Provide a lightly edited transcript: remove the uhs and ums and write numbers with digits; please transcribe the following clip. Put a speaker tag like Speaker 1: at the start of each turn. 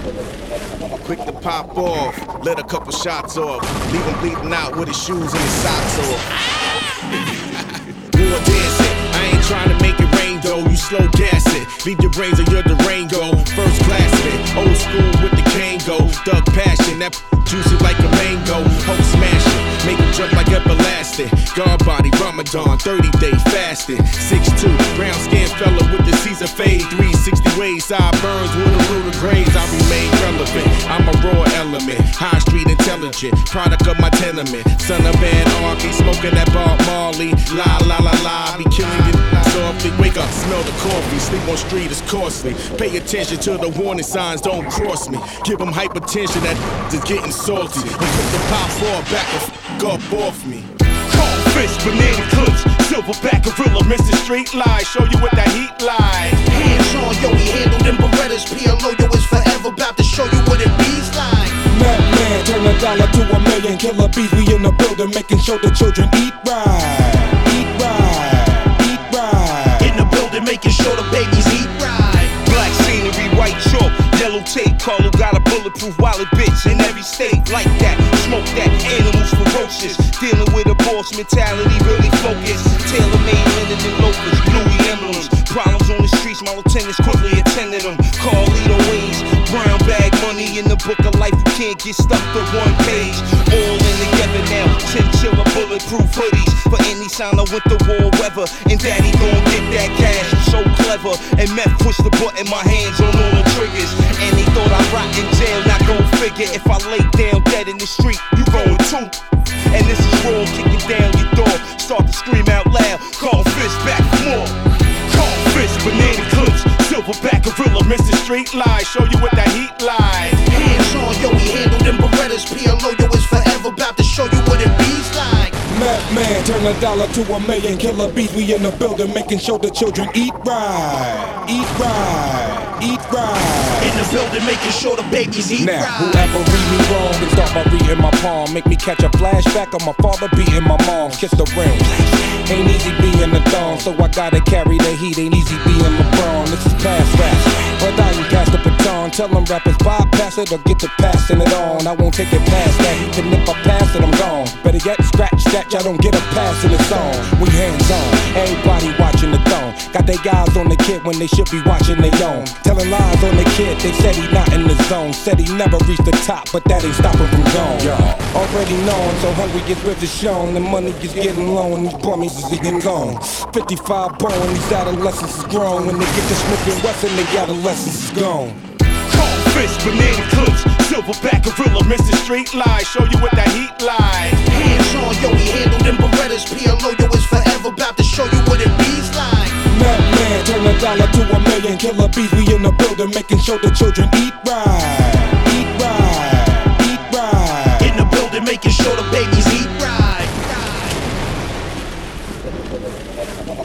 Speaker 1: Quick to pop off, let a couple shots off, leave him bleeding out with his shoes and his socks off. War dancing, I ain't trying to make it rain though, you slow gas it, leave your brains or your Durango. First class it, old school with the Kango, thug passion, that juicy like a mango. Hope smashing, make him jump like everlasting. Guard body, Ramadan, 30-day fasting. 6'2", brown skin fella with the Caesar fade. 360 ways, sideburns with a ruler grades. I remain relevant, I'm a raw element. High street intelligent, product of my tenement. Son of anarchy, smoking that Bob Marley. La la la la, be killing you softly. Wake up, smell the coffee, sleep on street is costly. Pay attention to the warning signs, don't cross me. Give them hypertension, that is getting salty. I'm quick to pop off, back the up off me.
Speaker 2: Fish, banana clips, silverback gorilla, Mr. Street Lie, show you what that heat like.
Speaker 3: Hands on, yo, we handle them Berettas. PLO, yo, is forever about to show you what it beats like.
Speaker 4: Madman, turn $1 to $1 million. Killer bees, we in the building, making sure the children eat right. Eat right, eat right.
Speaker 3: In the building, making sure the babies eat right.
Speaker 2: Black scenery, white chalk, yellow tape. Carlo got a bulletproof wallet, bitch, in every state. Like that, smoke that, animals ferocious. Dealing with a boss mentality, really focused. Tailor-made linen and loafers, Louis emblems. Problems on the streets, my lieutenants quickly attended them. Carlito ways, brown bag money in the book of life. You can't get stuck to one page. All in together now, chinchilla bulletproof hoodies. For any sign of winter war weather. And daddy gon' get that cash, so clever. And meth push the button, my hands on all the triggers. And they thought I'd rot in jail, not gon' figure. If I lay down dead in the street, you going too. And this is raw, kicking down your door. Start to scream out loud, call fish back for more. Call fish, banana clips, silverback gorilla, Mr. Street Lie, show you what that heat like.
Speaker 3: Hands on, yo, we handle them Berettas. PLO, yo, is forever about to show you what it beats like.
Speaker 4: Madman, turn $1 to $1 million. Killer bees, we in the building, making sure the children eat right. Eat right, eat right.
Speaker 3: In the building, making sure the babies eat
Speaker 4: Now,
Speaker 3: right.
Speaker 4: whoever read me wrong, then start by reading my palm. Make me catch a flashback of my father beating my mom. Kiss the ring. Ain't easy being a dawn, so I gotta carry the heat. Ain't easy being LeBron. This is past raps, but I ain't pass the baton. Tell them rappers bypass it or get to passing it on. I won't take it past that. Even if I pass it, I'm gone. Better yet, scratch that. Y'all don't get a pass in the song. We hands on, everybody watching the throne. Got they guys on the kid when they should be watching their own. Telling lies on the kid, they said he not in the zone. Said he never reached the top, but that ain't stopping from gone. Already known, so hungry gets rich is shown. The money is getting low and these bummies is getting gone. 55 bone, these adolescents is grown. When they get to smoking Wesson, they adolescence is gone.
Speaker 2: Fish, banana clips, silverback gorilla, Mr. Street Lie, show you what that heat like.
Speaker 3: Hands on, yo, we handle them Berettas. PLO, yo, is forever about to show you what it beats like.
Speaker 4: Madman, turn $1 to $1 million. Killer bees, we in the building, making sure the children eat right. Eat right, eat right.
Speaker 3: In the building, making sure the babies eat right.